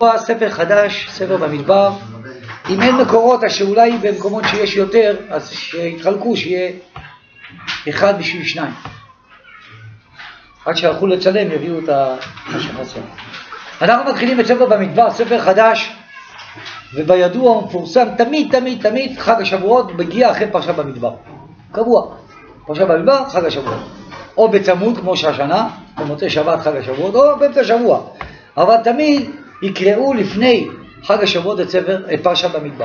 ספר חדש, ספר במדבר. אם אין מקורות, אז שאולי במקומות שיש יותר, אז שיתחלקו, שיהיה אחד בשביל שניים. עד שהלכו לצלם, יביאו את מה שחסר. אנחנו מתחילים את ספר במדבר, ספר חדש, ובידוע מפורסם תמיד חג השבועות מגיע אחרי פרשת במדבר. קבוע. פרשת במדבר, חג השבועות. או בצמוד כמו שהשנה, במוצאי שבת חג השבועות, או באמצע שבוע. אבל תמיד יקראו לפני חג השבועות את פרשת במדבר.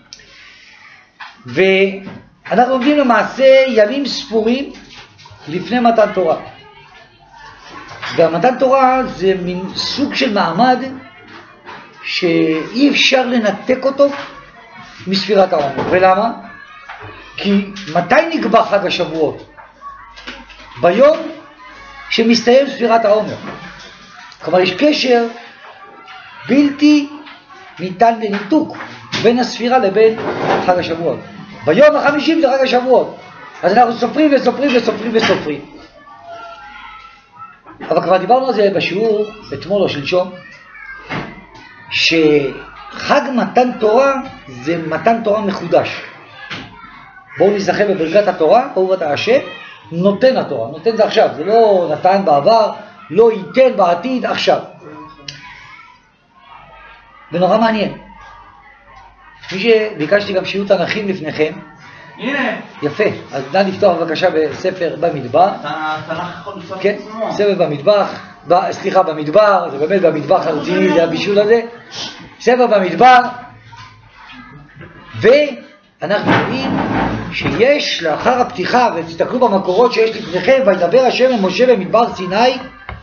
ואנחנו עומדים למעשה ימים ספורים לפני מתן תורה. והמתן תורה זה מין סוג של מעמד שאי אפשר לנתק אותו מספירת העומר. ולמה? כי מתי נקבע חג השבועות? ביום שמסתיים ספירת העומר. כלומר יש קשר בלתי ניתן לניתוק בין הספירה לבין חג השבועות. ביום ה-50 זה חג השבועות. אז אנחנו סופרים. אבל כבר דיברנו על זה בשיעור אתמול או שלשום, שחג מתן תורה זה מתן תורה מחודש. בואו נזכר בברכת התורה, ברוך אתה השם, נותן התורה. נותן זה עכשיו, זה לא נתן בעבר, לא ייתן בעתיד, עכשיו. ונורא מעניין. כפי שביקשתי גם שיעור תנ"כים לפניכם. הנה. יפה, אז נא לפתוח בבקשה בספר במדבר. תנ"ך יכול לפתוח כן, ספר במדבר, במדבר, זה באמת במדבר הרציני, זה הבישול הזה. ספר במדבר, ואנחנו רואים שיש לאחר הפתיחה, ותסתכלו במקורות שיש לפניכם, וידבר השם אל משה במדבר סיני,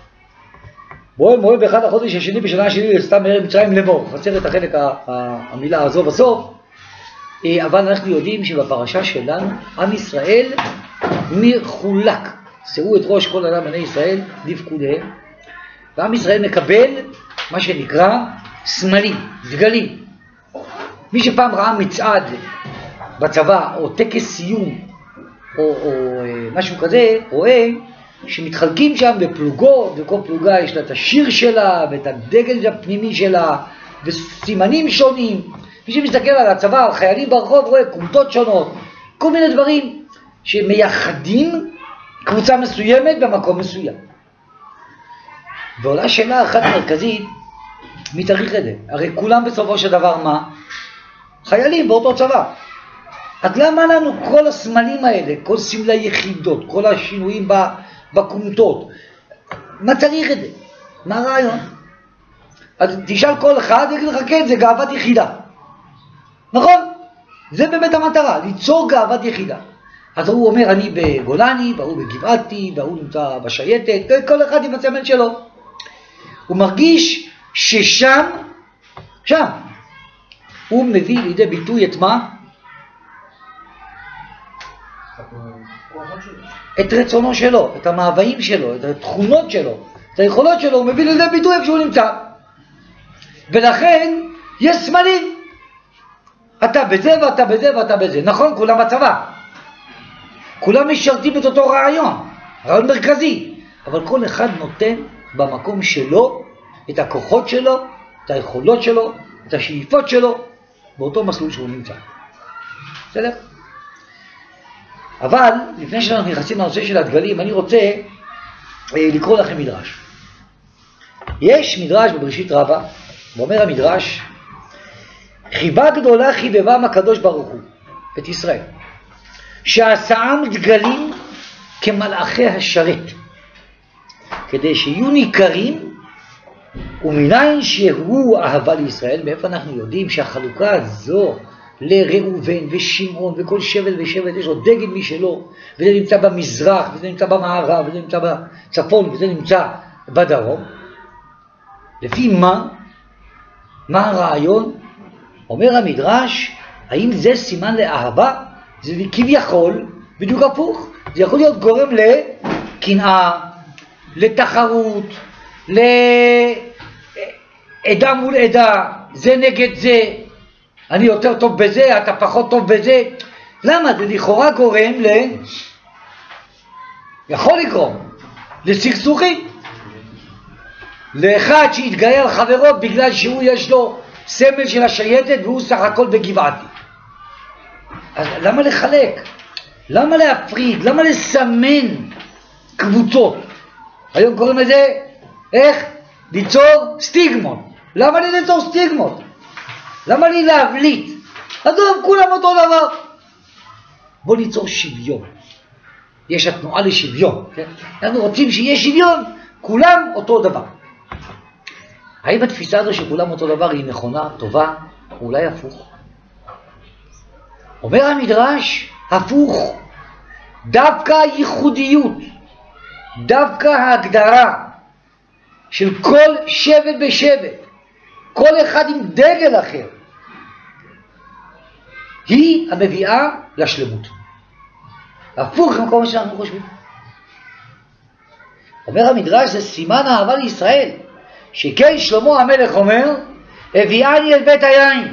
מועד באחד החודש השני בשנה השני לסתם מערב מצרים לאמור. חסר את החלק המילה הזו בסוף, אבל אנחנו יודעים שבפרשה שלנו עם ישראל מחולק. שאו את ראש כל אדם בני ישראל לפקודיהם, ועם ישראל מקבל מה שנקרא סמלים, דגלים. מי שפעם ראה מצעד בצבא או טקס סיום או משהו כזה, רואה שמתחלקים שם בפלוגות, וכל פלוגה יש לה את השיר שלה ואת הדגל הפנימי שלה וסימנים שונים. מי שמסתכל על הצבא, על חיילים ברחוב, רואה קומטות שונות, כל מיני דברים שמייחדים קבוצה מסוימת במקום מסוים. ועולה שאלה אחת מרכזית, מי צריך את זה? הרי כולם בסופו של דבר מה? חיילים באותו צבא. אז למה לנו כל הסמלים האלה, כל סמלי יחידות, כל השינויים בקומטות? מה צריך את זה? מה הרעיון? אז תשאל כל אחד, יגיד לך כן, זה גאוות יחידה. נכון? זה באמת המטרה, ליצור גאוות יחידה. אז הוא אומר, אני בגולני, והוא בגבעתי, והוא נמצא בשייטת, כל אחד עם הסמל שלו. הוא מרגיש ששם, הוא מביא לידי ביטוי את מה? את רצונו שלו, את המאוויים שלו, את התכונות שלו, את היכולות שלו, הוא מביא לידי ביטוי איפה שהוא נמצא. ולכן יש סמלים. אתה בזה ואתה בזה ואתה בזה. נכון, כולם בצבא. כולם משרתים את אותו רעיון מרכזי. אבל כל אחד נותן במקום שלו את הכוחות שלו, את היכולות שלו, את השאיפות שלו, באותו מסלול שהוא נמצא. בסדר? אבל לפני שאנחנו נכנסים לנושא של הדגלים, אני רוצה לקרוא לכם מדרש. יש מדרש בבראשית רבה, ואומר המדרש, חיבה גדולה חיבבם הקדוש ברוך הוא את ישראל, שעשאם דגלים כמלאכי השרת, כדי שיהיו ניכרים, ומניין שיראו אהבה לישראל. מאיפה אנחנו יודעים שהחלוקה הזו לראובן ושמעון וכל שבט ושבט יש לו דגל משלו, וזה נמצא במזרח, וזה נמצא במערב, וזה נמצא בצפון, וזה נמצא בדרום? לפי מה הרעיון? אומר המדרש, האם זה סימן לאהבה? זה כביכול בדיוק הפוך. זה יכול להיות גורם לקנאה, לתחרות, לעדה מול עדה, זה נגד זה, אני יותר טוב בזה, אתה פחות טוב בזה. למה? זה לכאורה גורם יכול לגרום לסכסוכים. לאחד שהתגאה על חברו בגלל שהוא יש לו סמל של השייטת והוא סך הכל בגבעתי. אז למה לחלק? למה להפריד? למה לסמן קבוצות? היום קוראים לזה, איך? ליצור סטיגמות. למה לי ליצור סטיגמות? למה לי להבליט? אדום, כולם אותו דבר. בוא ליצור שוויון. יש התנועה לשוויון. כן? אנחנו רוצים שיהיה שוויון, כולם אותו דבר. האם התפיסה הזו שכולם אותו דבר היא נכונה, טובה, או אולי הפוך? אומר המדרש, הפוך. דווקא הייחודיות, דווקא ההגדרה של כל שבט בשבט, כל אחד עם דגל אחר, היא המביאה לשלמות. הפוך ממקום שאנחנו חושבים. אומר המדרש, זה סימן אהבה לישראל, שכן שלמה המלך אומר, הביאני אל בית היין,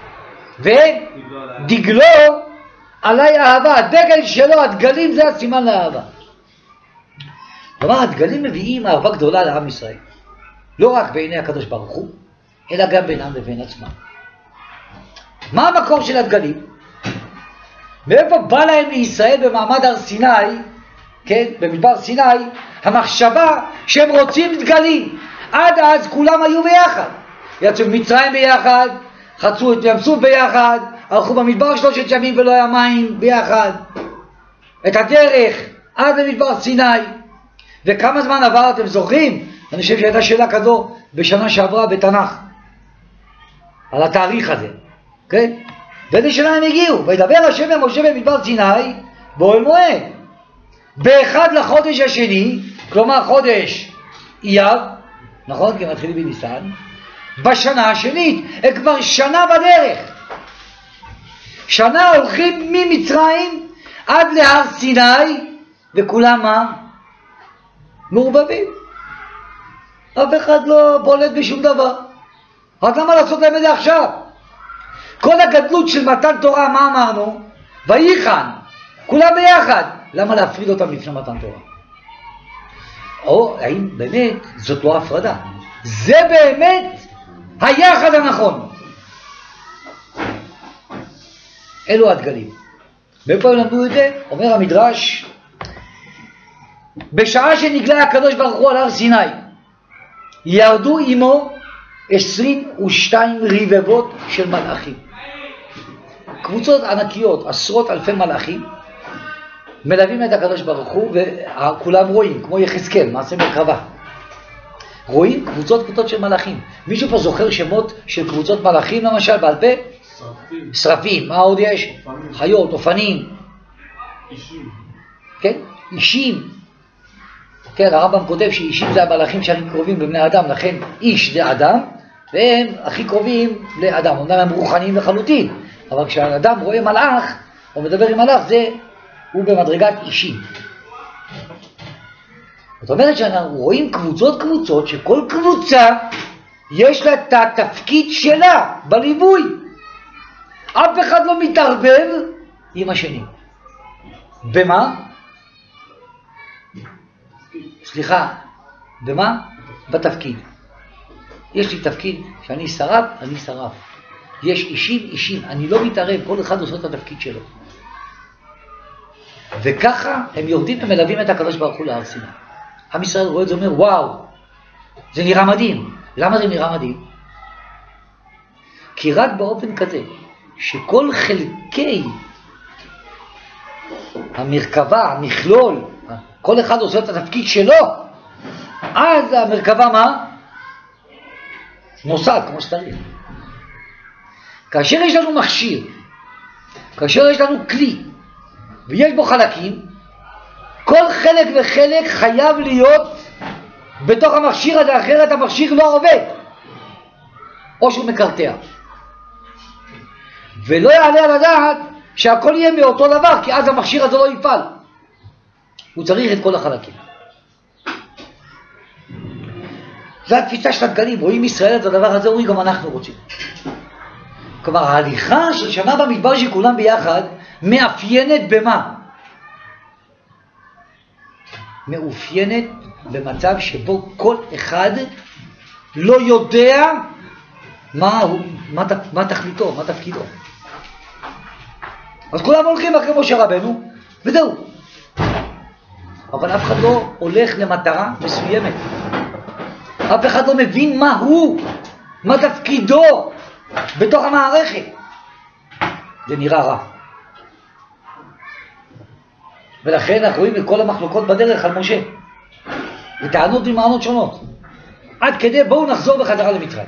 ודגלו עליי אהבה. הדגל שלו, הדגלים, זה הסימן לאהבה. כלומר, הדגלים מביאים אהבה גדולה לעם ישראל. לא רק בעיני הקדוש ברוך הוא, אלא גם בינם לבין עצמם. מה המקור של הדגלים? מאיפה בא להם לישראל במעמד הר סיני, כן, במדבר סיני, המחשבה שהם רוצים דגלים. עד אז כולם היו ביחד. יצאו מצרים ביחד, חצו את ים סוף ביחד, הלכו במדבר 3 ימים ולא היה מים ביחד. את הדרך עד למדבר סיני. וכמה זמן עבר, אתם זוכרים? אני חושב שהייתה שאלה כזו בשנה שעברה בתנ"ך, על התאריך הזה, כן? ואיזה שנה הם הגיעו? וידבר השם אל משה במדבר סיני באוהל מועד. באחד לחודש השני, כלומר חודש אייר, נכון? כי מתחילים בניסן, בשנה השנית, הם כבר שנה בדרך. שנה הולכים ממצרים עד להר סיני, וכולם מה? מעורבבים. אף אחד לא בולט בשום דבר. רק למה לעשות להם את זה עכשיו? כל הגדלות של מתן תורה, מה אמרנו? ויחן, כולם ביחד. למה להפריד אותם לפני מתן תורה? או האם באמת זאת לא הפרדה? זה באמת היחד הנכון. אלו הדגלים. מאיפה הם למדו את זה? אומר המדרש, בשעה שנגלה הקדוש ברוך הוא על הר סיני, ירדו עמו 22 רבבות של מלאכים. קבוצות ענקיות, עשרות אלפי מלאכים, מלווים את הקדוש ברוך הוא, וכולם רואים, כמו יחזקאל, מעשה מרכבה. רואים קבוצות של מלאכים. מישהו פה זוכר שמות של קבוצות מלאכים למשל בעל פה? שרפים. מה עוד יש? חיות, אופנים. אישים. כן? אישים. כן, הרמב"ם כותב שאישים זה המלאכים שהכי קרובים בבני אדם, לכן איש זה אדם, והם הכי קרובים לאדם. אומנם הם רוחניים לחלוטין, אבל כשהאדם רואה מלאך, או מדבר עם מלאך, הוא במדרגת אישים. זאת אומרת שאנחנו רואים קבוצות שכל קבוצה יש לה את התפקיד שלה בליווי. אף אחד לא מתערבב עם השני. במה? סליחה, במה? בתפקיד. יש לי תפקיד שאני שרף, אני שרף. יש אישים, אני לא מתערב, כל אחד עושה את התפקיד שלו. וככה הם יורדים ומלווים את הקדוש ברוך הוא להר סיני. עם ישראל רואה את זה, אומר, וואו, זה נראה מדהים. למה זה נראה מדהים? כי רק באופן כזה, שכל חלקי המרכבה, המכלול, כל אחד עושה את התפקיד שלו, אז המרכבה מה? נוסעת כמו שצריך. כאשר יש לנו מכשיר, כאשר יש לנו כלי, ויש בו חלקים, כל חלק וחלק חייב להיות בתוך המכשיר הזה, אחרת המכשיר לא עובד, או שהוא מקרטע. ולא יעלה על הדעת שהכל יהיה מאותו דבר, כי אז המכשיר הזה לא יפעל. הוא צריך את כל החלקים. זו התפיסה של הדגלים. רואים ישראל את הדבר הזה, רואים גם אנחנו רוצים. כלומר, ההליכה של שנה במדבר שכולם ביחד מאפיינת במה? מאופיינת במצב שבו כל אחד לא יודע מה תכליתו, מה תפקידו. אז כולם הולכים אחרי משה רבנו, וזהו. אבל אף אחד לא הולך למטרה מסוימת. אף אחד לא מבין מה הוא, מה תפקידו בתוך המערכת. זה נראה רע. ולכן אנחנו רואים את כל המחלוקות בדרך על משה. וטענות ומענות שונות. עד כדי בואו נחזור בחזרה למצרים.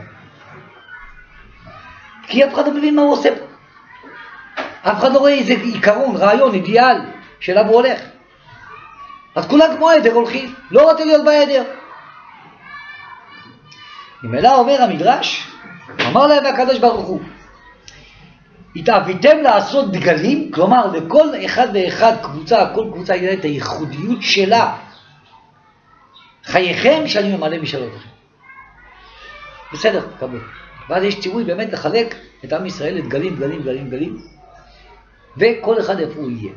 כי אף אחד לא מבין מה הוא עושה. אף אחד לא רואה איזה עיקרון, רעיון, אידיאל שאליו הוא הולך. אז כולם כמו עדר הולכים, לא רוצה להיות בעדר. ממילא אומר המדרש, אמר להם הקדוש ברוך הוא, התאוויתם לעשות דגלים, כלומר לכל אחד ואחד קבוצה, כל קבוצה יהיה את הייחודיות שלה. חייכם שאני ממלא משאלותיכם. בסדר, קבלו. ואז יש ציווי באמת לחלק את עם ישראל לדגלים, גלים, גלים, גלים, וכל אחד איפה הוא יהיה.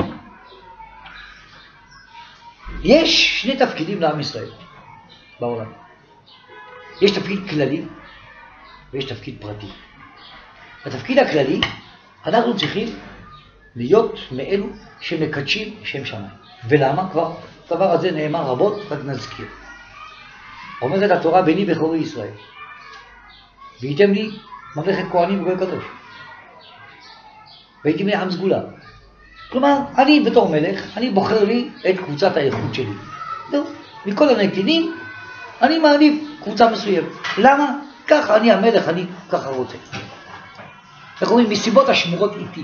יש שני תפקידים לעם ישראל בעולם. יש תפקיד כללי ויש תפקיד פרטי. בתפקיד הכללי אנחנו צריכים להיות מאלו שמקדשים שם שמיים. ולמה? כבר הדבר הזה נאמר רבות, רק נזכיר. אומרת התורה, בני בכורי ישראל, והייתם לי ממלכת כהנים וגוי קדוש, והייתם לי עם סגולה. כלומר, אני בתור מלך, אני בוחר לי את קבוצת האיכות שלי. זהו, מכל הנתינים, אני מעדיף קבוצה מסוימת. למה? ככה אני המלך, אני ככה רוצה. אנחנו אומרים, מסיבות השמורות איתי.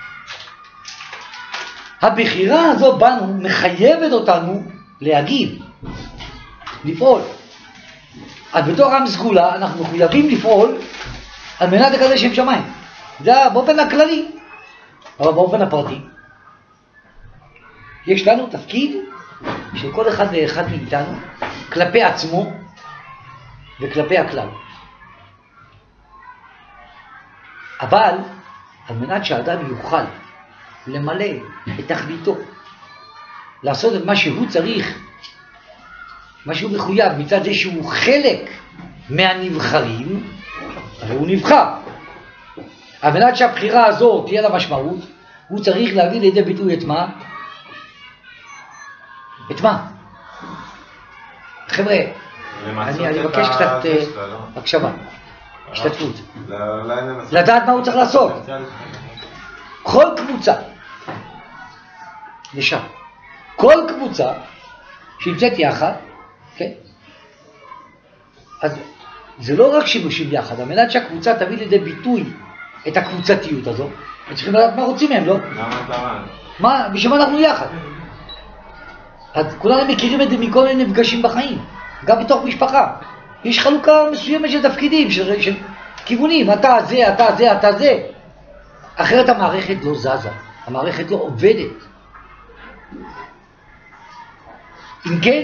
הבחירה הזו בנו מחייבת אותנו להגיב, לפעול. אז בתור עם סגולה אנחנו מחויבים לפעול על מנת לקדש שם שמיים. זה באופן הכללי. אבל באופן הפרטי, יש לנו תפקיד של כל אחד ואחד מאיתנו כלפי עצמו וכלפי הכלל. אבל על מנת שהאדם יוכל למלא את תכליתו, לעשות את מה שהוא צריך, מה שהוא מחויב, מצד זה שהוא חלק מהנבחרים, הרי הוא נבחר. על מנת שהבחירה הזו תהיה לה משמעות, הוא צריך להביא לידי ביטוי את מה? את מה? חבר'ה, אני מבקש קצת הקשבה, השתתפות. לדעת מה הוא צריך לעשות. כל קבוצה, לשם, כל קבוצה שנמצאת יחד, כן? אז זה לא רק שימושים יחד, על מנת שהקבוצה תביא לידי ביטוי את הקבוצתיות הזו, הם צריכים לדעת מה רוצים מהם, לא? מה, בשביל מה אנחנו יחד? אז כולנו מכירים את זה מכל מיני נפגשים בחיים, גם בתוך משפחה. יש חלוקה מסוימת של תפקידים, של כיוונים, אתה זה, אתה זה, אתה זה. אחרת המערכת לא זזה, המערכת לא עובדת. אם כן,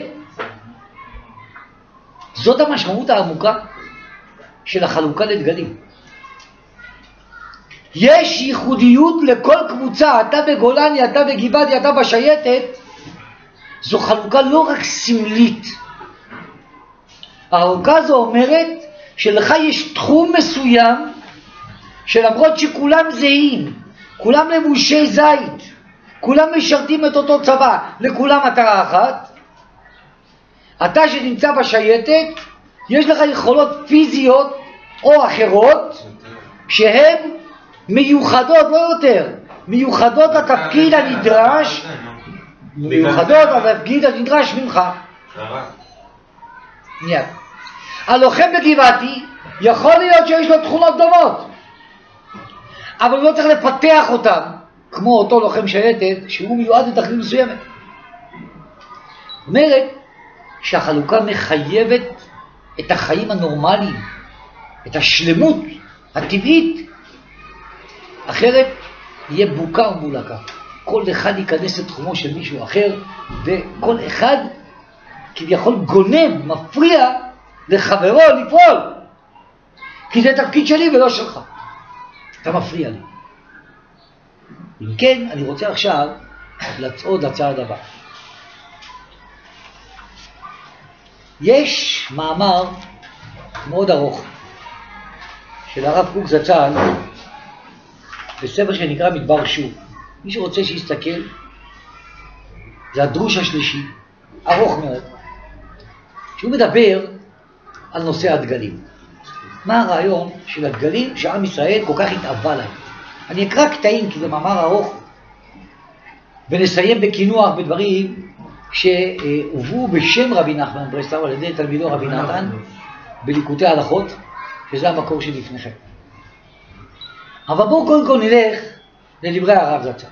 זאת המשמעות העמוקה של החלוקה לדגלים. יש ייחודיות לכל קבוצה, אתה בגולני, אתה בגיבדי, אתה בשייטת. זו חלוקה לא רק סמלית. החלוקה זו אומרת שלך יש תחום מסוים שלמרות שכולם זהים, כולם לבושי זית, כולם משרתים את אותו צבא, לכולם מטרה אחת, אתה שנמצא בשייטת, יש לך יכולות פיזיות או אחרות שהן מיוחדות, לא יותר, מיוחדות לתפקיד הנדרש, מיוחדות לתפקיד הנדרש ממך. מיד. הלוחם בגבעתי יכול להיות שיש לו תכונות דומות, אבל לא צריך לפתח אותם כמו אותו לוחם שייטת שהוא מיועד לתכלית מסוימת. אומרת שהחלוקה מחייבת את החיים הנורמליים, את השלמות הטבעית, אחרת יהיה בוקה ומבולקה. כל אחד ייכנס לתחומו של מישהו אחר, וכל אחד כביכול גונב, מפריע לחברו לפעול, כי זה תפקיד שלי ולא שלך. אתה מפריע לי. אם כן, אני רוצה עכשיו לצעוד לצעד הבא. יש מאמר מאוד ארוך של הרב קוק זצ"ל בספר שנקרא מדבר שוב. מי שרוצה שיסתכל, זה הדרוש השלישי, ארוך מאוד, שהוא מדבר על נושא הדגלים. מה הרעיון של הדגלים שעם ישראל כל כך התאווה להם? אני אקרא קטעים כי זה מאמר ארוך, ונסיים בכינוח בדברים שהובאו בשם רבי נחמן מברסלב על ידי תלמידו רבי נתן בליקוטי הלכות, שזה המקור שלפניכם. אבל בואו קודם כל נלך לדברי הרב זצ"ל.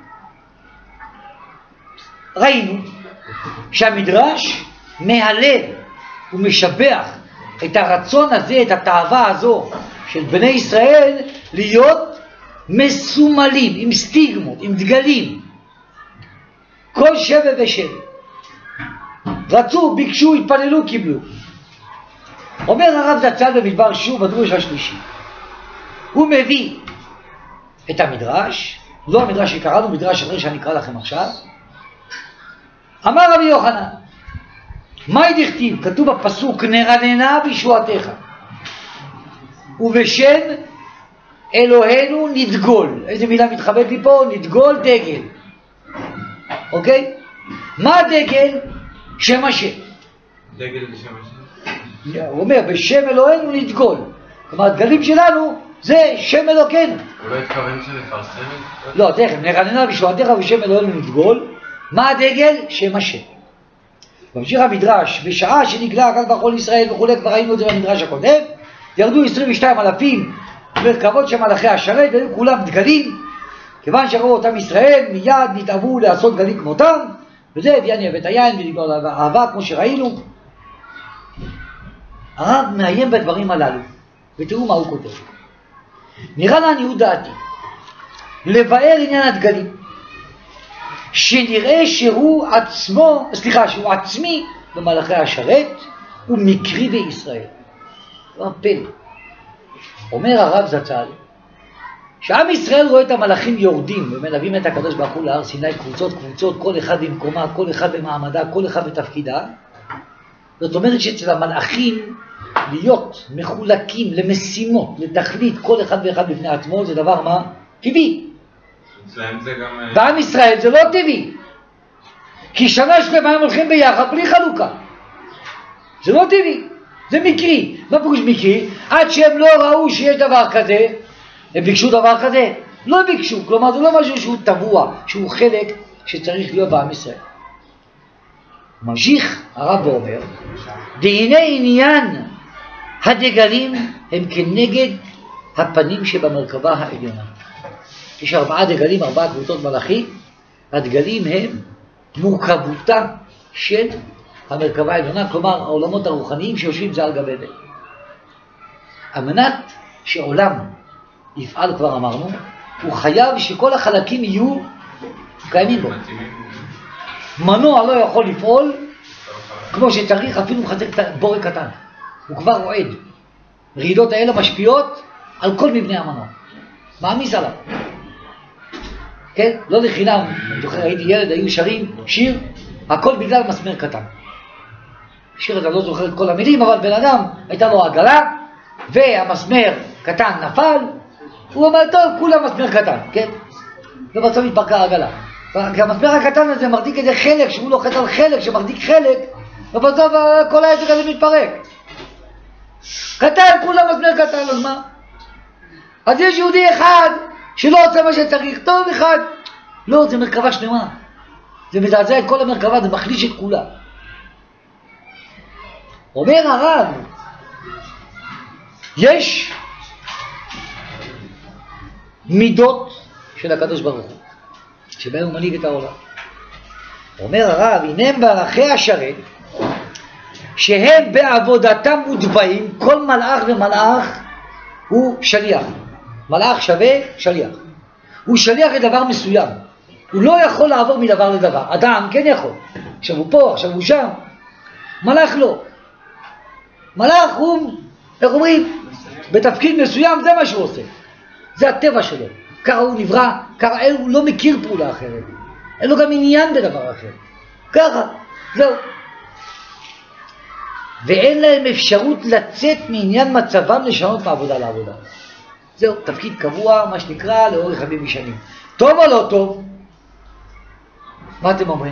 ראינו שהמדרש מהלל ומשבח את הרצון הזה, את התאווה הזו של בני ישראל להיות מסומלים, עם סטיגמות, עם דגלים. כל שבע ושבע. רצו, ביקשו, התפללו, קיבלו. אומר הרב זצ"ל במדבר שוב בדרוש השלישי. הוא מביא את המדרש, לא המדרש שקראנו, מדרש אחר שאני אקרא לכם עכשיו. אמר רבי יוחנן, מה דכתיב? כתוב בפסוק, נרננה בישועתך, ובשם אלוהינו נדגול. איזה מילה מתחבאת לי פה? נדגול דגל. אוקיי? מה הדגל? שם השם. דגל זה שם השם? הוא אומר, בשם אלוהינו נדגול. כלומר, הדגלים שלנו זה שם אלוקינו. הוא לא התכוון שנפרסם? לא, תכף, נרננה בישועתך ובשם אלוהינו נדגול. מה הדגל? שם השם. ממשיך המדרש, בשעה שנגלה הקדוש ברוך הוא לישראל וכו', כבר ראינו את זה במדרש הקודם, ירדו 22,000 מרכבות של מלאכי השרת, והיו כולם דגלים, כיוון שראו אותם ישראל, מיד נתאבו לעשות דגלים כמותם, וזה הביא אני את היין ולגמור אהבה, כמו שראינו. הרב מאיים בדברים הללו, ותראו מה הוא כותב. נראה לעניות דעתי, לבאר עניין הדגלים, שנראה שהוא עצמי במלאכי השרת, הוא מקרי בישראל. לא פלא. אומר הרב זצ"ל, שעם ישראל רואה את המלאכים יורדים ומלווים את הקדוש ברוך הוא להר סיני קבוצות, כל אחד במקומה, כל אחד במעמדה, כל אחד בתפקידה. זאת אומרת שאצל המלאכים להיות מחולקים למשימות, לתכלית, כל אחד ואחד בפני עצמו, זה דבר מה? טבעי. אצלהם זה גם... בעם ישראל זה לא טבעי. כי שנה שלמה הם הולכים ביחד בלי חלוקה. זה לא טבעי, זה מקרי. מה פירוש מקרי? עד שהם לא ראו שיש דבר כזה, הם ביקשו דבר כזה? לא ביקשו, כלומר זה לא משהו שהוא טבוע, שהוא חלק שצריך להיות בעם ישראל. ממשיך הרב ואומר, והנה עניין הדגלים הם כנגד הפנים שבמרכבה העליונה. יש 4 דגלים, 4 קבוצות מלאכים, הדגלים הם מורכבותה של המרכבה העליונה, כלומר העולמות הרוחניים שיושבים זה על גבי זה. על מנת שעולם יפעל, כבר אמרנו, הוא חייב שכל החלקים יהיו קיימים בו. מנוע לא יכול לפעול כמו שצריך, אפילו מחזק בורק קטן. הוא כבר רועד. רעידות האלה משפיעות על כל מבנה המנוע. מעמיס עליו. כן? לא לחינם, אני זוכר, הייתי ילד, היו שרים שיר, הכל בגלל מסמר קטן. שיר הזה לא זוכר את כל המילים, אבל בן אדם הייתה לו עגלה, והמסמר קטן נפל, הוא אומר, טוב, כולה מסמר קטן, כן? ובסוף התפרקה העגלה. כי המסמר הקטן הזה מחזיק איזה חלק, שהוא לוחץ על חלק, שמחזיק חלק, ובסוף כל העסק הזה מתפרק. קטן, כולה מסמר קטן, אז מה? אז יש יהודי אחד שלא עושה מה שצריך, טוב אחד. לא, זה מרכבה שלמה. זה מזעזע את כל המרכבה, זה מחליש את כולה. אומר הרב, יש מידות של הקדוש ברוך הוא, שבהם הוא מנהיג את העולם. אומר הרב, הנה מלאכי השרת, שהם בעבודתם מוטבעים, כל מלאך ומלאך הוא שליח. מלאך שווה שליח. הוא שליח לדבר מסוים. הוא לא יכול לעבור מדבר לדבר. אדם כן יכול. עכשיו הוא פה, עכשיו הוא שם. מלאך לא. מלאך הוא, איך אומרים, בתפקיד מסוים זה מה שהוא עושה. זה הטבע שלו. ככה הוא נברא, ככה הוא לא מכיר פעולה אחרת. אין לו גם עניין בדבר אחר. ככה, זהו. ואין להם אפשרות לצאת מעניין מצבם לשנות מעבודה לעבודה. זהו, תפקיד קבוע, מה שנקרא, לאורך ימים ושנים. טוב או לא טוב? מה אתם אומרים?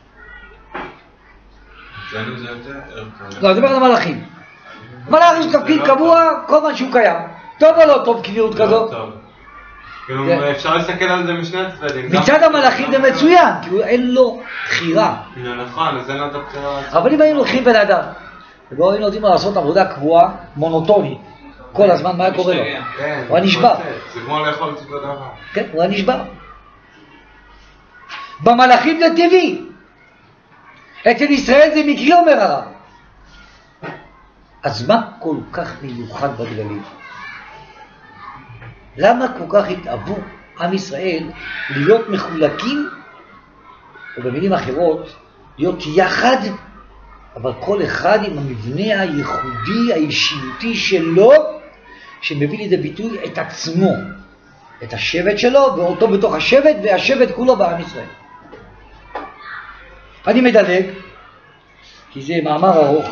אצלנו זה יותר לא, אני אומר על המלאכים. מלאך יש תפקיד קבוע, כל מה שהוא קיים. טוב או לא טוב קביעות כזו? טוב. כאילו אפשר להסתכל על זה משני הצדדים. מצד המלאכים זה מצוין, כי אין לו בחירה. נכון, אז אין לו את הבחירה. אבל אם היינו לוקחים בן אדם, ובו היינו יודעים לעשות עבודה קבועה, מונוטונית, כל הזמן מה היה קורה לו? הוא היה נשבר. זה כמו לאכול את הדבר. כן, הוא היה נשבר. במלאכים זה טבעי. אצל ישראל זה מקרי, אומר הרב. אז מה כל כך מיוחד בגדלים? למה כל כך התאהבו עם ישראל להיות מחולקים, או במילים אחרות, להיות יחד, אבל כל אחד עם המבנה הייחודי, האישיותי שלו, שמביא לידי ביטוי את עצמו, את השבט שלו, ואותו בתוך השבט, והשבט כולו בעם ישראל. אני מדלג, כי זה מאמר ארוך.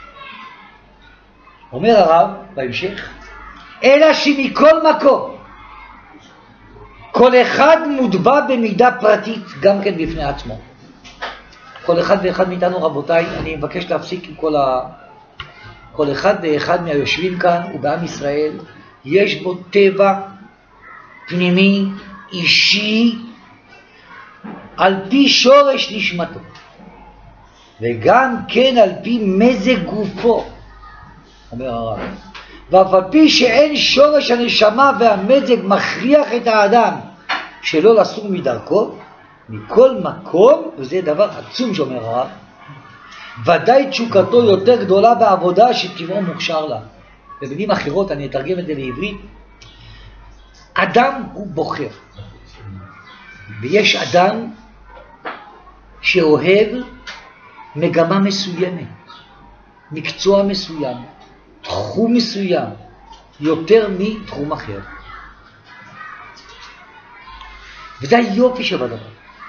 אומר הרב בהמשך, אלא שמכל מקום, כל אחד מוטבע במידה פרטית, גם כן בפני עצמו. כל אחד ואחד מאיתנו, רבותיי, אני מבקש להפסיק עם כל אחד ואחד מהיושבים כאן ובעם ישראל, יש בו טבע פנימי, אישי, על פי שורש נשמתו. וגם כן על פי מזג גופו, אומר הרב. ואף על פי שאין שורש הנשמה והמזג מכריח את האדם שלא לסור מדרכו, מכל מקום, וזה דבר עצום שאומר הרב, ודאי תשוקתו יותר גדולה בעבודה שטבעו מוכשר לה. במילים אחרות, אני אתרגם את זה לעברית, אדם הוא בוחר. ויש אדם שאוהב מגמה מסוימת, מקצוע מסוים, תחום מסוים, יותר מתחום אחר. וזה היופי שבדבר.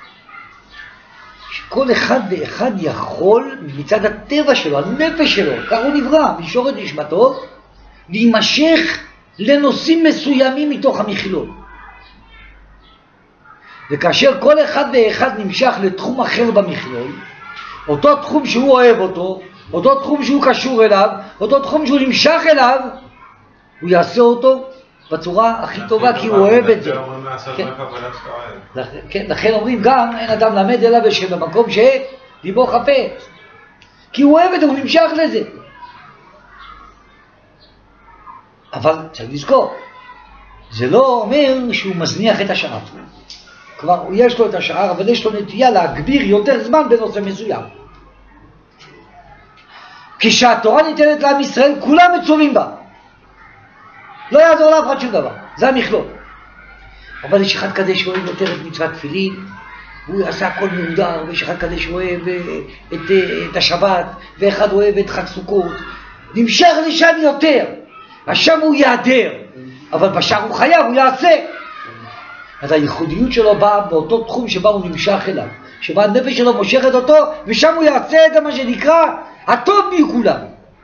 שכל אחד ואחד יכול מצד הטבע שלו, הנפש שלו, כך הוא נברא, מישורת נשמתו, להימשך לנושאים מסוימים מתוך המכלול. וכאשר כל אחד ואחד נמשך לתחום אחר במכלול, אותו תחום שהוא אוהב אותו, אותו תחום שהוא קשור אליו, אותו תחום שהוא נמשך אליו, הוא יעשה אותו בצורה הכי טובה, כי הוא אוהב את זה. כן, לכן אומרים גם, אין אדם למד אלא במקום שליבו חפץ. כי הוא אוהב את זה, הוא נמשך לזה. אבל צריך לזכור, זה לא אומר שהוא מזניח את השאר. כבר יש לו את השאר, אבל יש לו נטייה להגביר יותר זמן בנושא מסוים. כשהתורה ניתנת לעם ישראל, כולם מצווים בה. לא יעזור לאף אחד שום דבר, זה המכלול. אבל יש אחד כזה שאוהב יותר את מצוות תפילין, הוא עשה הכל מהודר, ויש אחד כזה שאוהב את השבת, ואחד אוהב את חג סוכות. נמשך לשם יותר, השם הוא יעדר, אבל בשאר הוא חייב, הוא יעשה. אז הייחודיות שלו באה באותו תחום שבה הוא נמשך אליו, שבה הנפש שלו מושכת אותו, ושם הוא יעשה את מה שנקרא הטוב מכולם.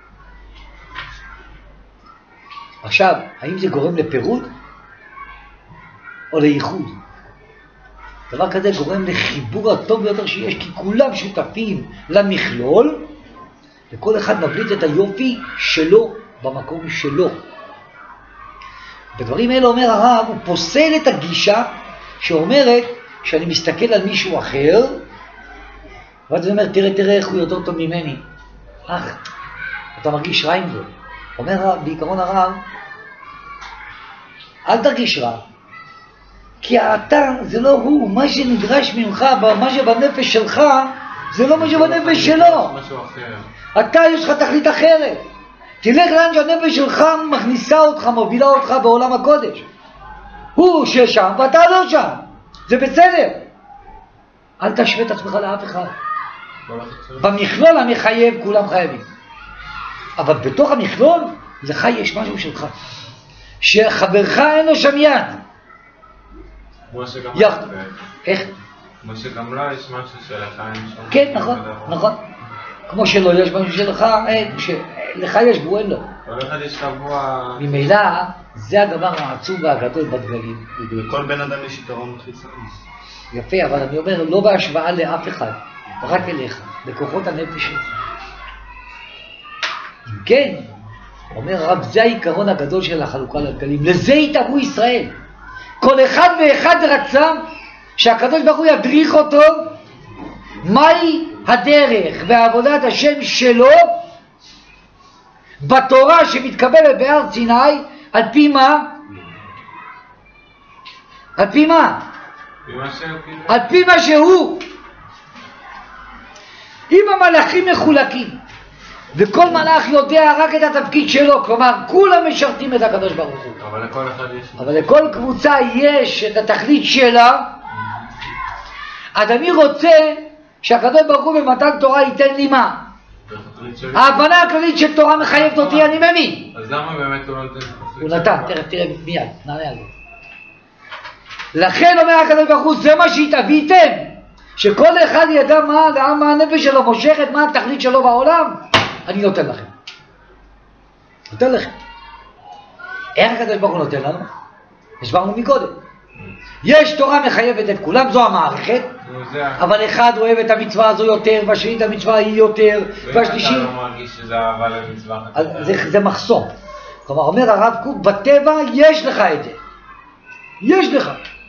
עכשיו, האם זה גורם לפירוד או לייחוד? דבר כזה גורם לחיבור הטוב ביותר שיש, כי כולם שותפים למכלול, וכל אחד מבליט את היופי שלו במקום שלו. בדברים האלה אומר הרב, הוא פוסל את הגישה שאומרת שאני מסתכל על מישהו אחר, ואז הוא אומר, תראה איך הוא יותר טוב ממני. אתה מרגיש רע עם זה. אומר בעיקרון הרב, אל תרגיש רע. כי אתה זה לא הוא, מה שנדרש ממך, מה שבנפש שלך, זה לא מה שבנפש שלו. אתה יש לך תכלית אחרת. תלך לאן שהנפש שלך מכניסה אותך, מובילה אותך בעולם הקודש. הוא ששם ואתה לא שם. זה בסדר. אל תשווה את עצמך לאף אחד. במכלול המחייב כולם חייבים. אבל בתוך המכלול, לך יש משהו שלך. שחברך אין לו שם יד. איך? כמו שגם לה יש משהו שלך אין שם. כן, נכון. כמו שלא יש משהו שלך אין, לך יש בו אין לו. כל אחד יש שבוע... ממילא זה הדבר העצוב והגדול בדגלים. לכל בן אדם יש יתרון חיצוני. יפה, אבל אני אומר, לא בהשוואה לאף אחד, רק אליך, לכוחות הנפש שלך. אם כן, אומר הרב, זה העיקרון הגדול של החלוקה לדגלים, לזה התאבו ישראל. כל אחד ואחד רצה שהקדוש ברוך הוא ידריך אותו מהי הדרך ועבודת השם שלו בתורה שמתקבלת בהר סיני. על פי מה? על פי מה? על פי מה שהוא. אם המלאכים מחולקים וכל מלאך יודע רק את התפקיד שלו, כלומר כולם משרתים את הקדוש ברוך הוא, אבל לכל אחד יש... אבל לכל קבוצה יש את התכלית שלה. אז אני רוצה שהקדוש ברוך הוא במתן תורה ייתן לי מה? ההבנה הכללית של תורה מחייבת אותי, אני מבין. אז למה באמת הוא לא נותן? הוא נתן, תראה מיד, נענה על זה. לכן אומר הקדוש ברוך הוא, זה מה שהתאביתם, שכל אחד ידע מה הנפש שלו מושכת, מה התכלית שלו בעולם. אני נותן לכם. נותן לכם. איך הקדוש ברוך הוא נותן לנו? הסברנו מקודם. יש תורה מחייבת את כולם, זו המערכת, אבל אחד אוהב את המצווה הזו יותר, והשני את המצווה היא יותר, והשלישי... ואתה לא מרגיש שזה אהבה למצווה? זה מחסום. כלומר, אומר הרב קוק, בטבע יש לך את זה. יש לך.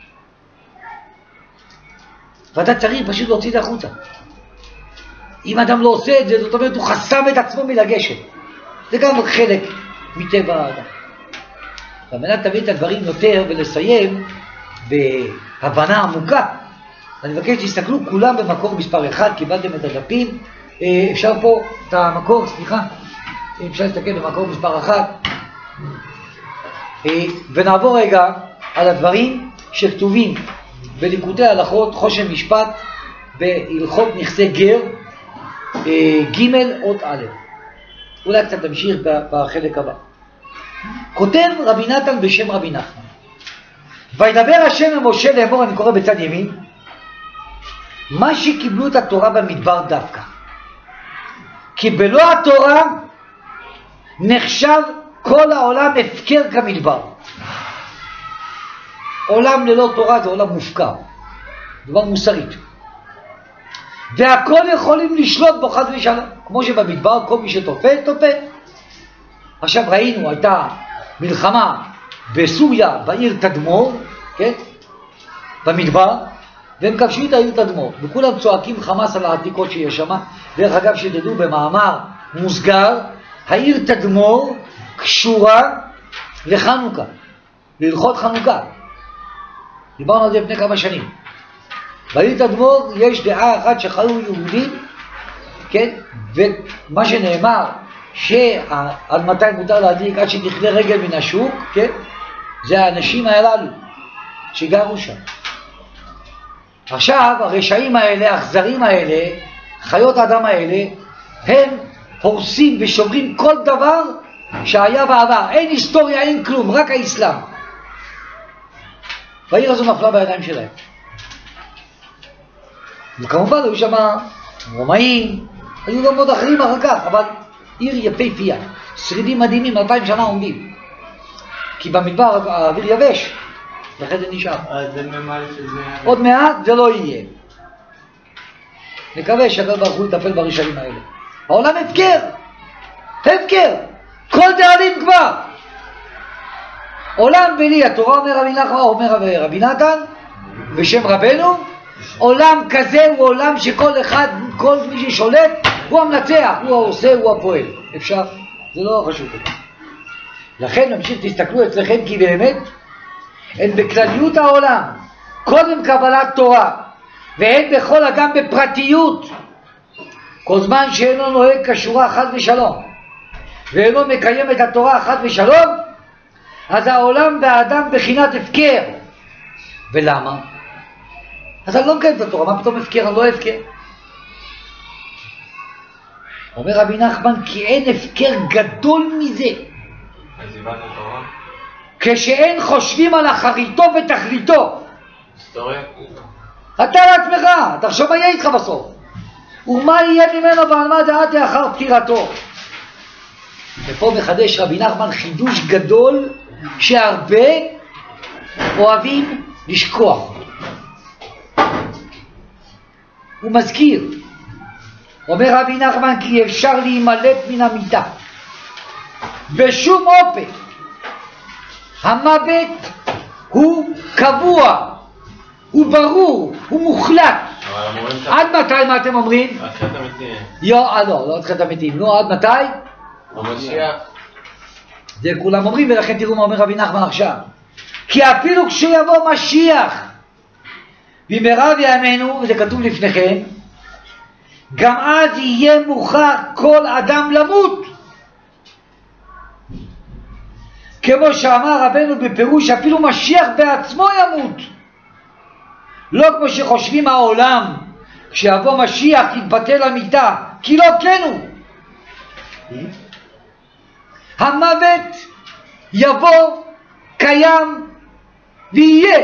ואתה צריך פשוט להוציא את זה החוצה. אם אדם לא עושה את זה, זאת אומרת, הוא חסם את עצמו מלגשת. זה גם חלק מטבע האדם. על מנת תביא את הדברים יותר ולסיים בהבנה עמוקה, אני מבקש שתסתכלו כולם במקור מספר 1, קיבלתם את הדפים, אפשר פה את המקור, סליחה, אפשר להסתכל במקור מספר 1, ונעבור רגע על הדברים שכתובים בליקוטי הלכות חושן משפט בהלכות נכסי גר, ג' אות א'. אולי קצת תמשיך בחלק הבא. כותב רבי נתן בשם רבי נחמן, וידבר השם למשה לאמור, אני קורא בצד ימין, מה שקיבלו את התורה במדבר דווקא, כי בלא התורה נחשב כל העולם הפקר כמדבר. עולם ללא תורה זה עולם מופקר, דבר מוסרית, והכל יכולים לשלוט בו חס ושלום, כמו שבמדבר כל מי שתופה תופה. עכשיו ראינו, הייתה מלחמה בסוריה בעיר תדמור, כן? במדבר, והם כבשו את העיר תדמור, וכולם צועקים חמאס על העתיקות שיש שם. דרך אגב, שתדעו במאמר מוסגר, העיר תדמור קשורה לחנוכה, להלכות חנוכה. דיברנו על זה לפני כמה שנים. בעיר תדמור יש דעה אחת שחיו יהודים, כן? ומה שנאמר, שעל מתי מותר להדליק עד שתכלה רגל מן השוק, כן? זה האנשים הללו שגרו שם. עכשיו הרשעים האלה, האכזרים האלה, חיות האדם האלה, הם הורסים ושומרים כל דבר שהיה בעבר. אין היסטוריה, אין כלום, רק האסלאם. והעיר הזו נפלה בידיים שלהם. וכמובן היו שם רומאים, היו גם עוד אחרים אחר כך, אבל עיר יפהפייה, שרידים מדהימים, 2000 שנה עומדים. כי במדבר האוויר יבש, לכן זה נשאר. עוד מעט זה לא יהיה. נקווה שהקדוש ברוך הוא יטפל ברשעים האלה. העולם הפקר, הפקר, כל דאלים כבר. עולם בלי, התורה אומר רבי נחמן, אומר רבי נתן, בשם רבנו, עולם כזה הוא עולם שכל אחד, כל מי ששולט, הוא המנצח, הוא העושה, הוא הפועל. אפשר? זה לא חשוב. לכן נמשיך, תסתכלו אצלכם, כי באמת, הן בכלליות העולם, קודם קבלת תורה, והן בכל אדם בפרטיות, כל זמן שאינו נוהג כשורה חד ושלום, ואינו מקיים את התורה חד ושלום, אז העולם והאדם בחינת הפקר. ולמה? אז אני לא מקיים את התורה, מה פתאום הפקר? אני לא הפקר. אומר רבי נחמן, כי אין הפקר גדול מזה. עזיבת התורה? כשאין חושבים על אחריתו ותכליתו. היסטוריה? אתה לעצמך, תחשוב מה יהיה איתך בסוף. ומה יהיה ממנו ועל מה דעת לאחר פטירתו. ופה מחדש רבי נחמן חידוש גדול שהרבה אוהבים לשכוח. הוא מזכיר, אומר רבי נחמן, כי אפשר להימלט מן המיטה בשום אופן. המוות הוא קבוע, הוא ברור, הוא מוחלט. עד מתי מה אתם אומרים? עד תחיית המתים. לא עד תחיית המתים, נו, עד מתי? המשיח. זה כולם אומרים, ולכן תראו מה אומר רבי נחמן עכשיו. כי אפילו כשיבוא משיח במהרה בימינו, וזה כתוב לפניכם, גם אז יהיה מוכרח כל אדם למות. כמו שאמר רבנו בפירוש, אפילו משיח בעצמו ימות. לא כמו שחושבים העולם, כשיבוא משיח יתבטל המיטה, כי לא כן הוא. המוות יבוא, קיים ויהיה.